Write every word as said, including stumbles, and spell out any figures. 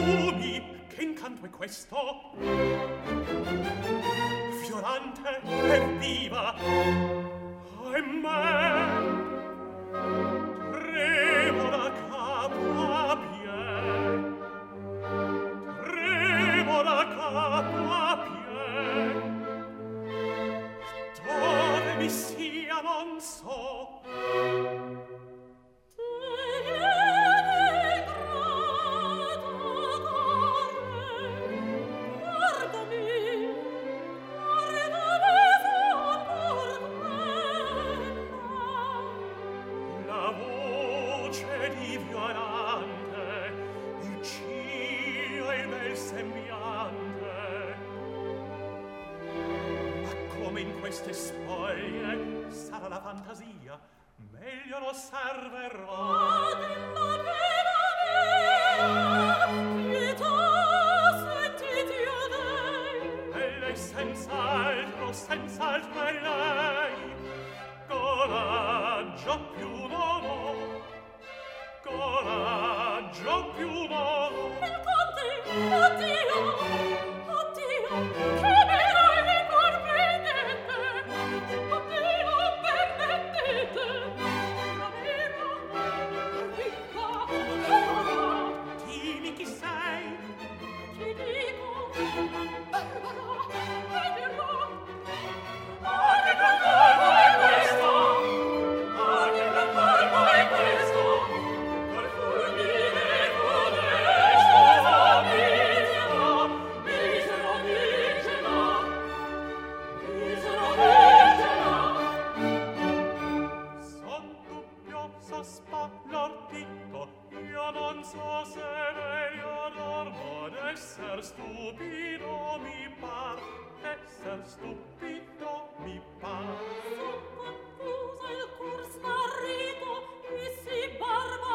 profumi, che incanto è questo? Fiorante e viva, e me tremola capo a pie, tremola capo a pie, dove mi sia non so. Queste spoglie sarà la fantasia, meglio lo serverò. Adella mia, pietà, sentiti a lei. E lei senz'altro, senz'altro è lei. Coraggio più non ho, coraggio più non ho. Il conte, addio, addio, che stupido mi par, esser stupido mi par. Son confusa il cor smarrito, e si barba